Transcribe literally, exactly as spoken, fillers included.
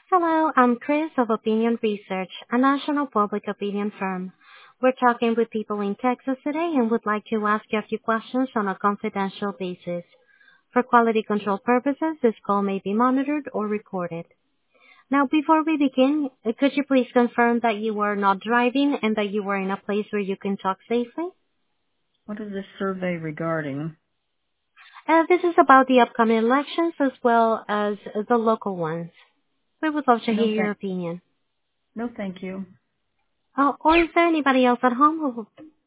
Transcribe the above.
Hello, I'm Chris of Opinion Research, a national public opinion firm. We're talking with people in Texas today and would like to ask you a few questions on a confidential basis. For quality control purposes, this call may be monitored or recorded. Now, before we begin, uh, could you please confirm that you were not driving and that you were in a place where you can talk safely? What is this survey regarding? Uh, this is about the upcoming elections as well as uh, the local ones. We would love to No, hear your thank, opinion. no, thank you. Oh, or is there anybody else at home who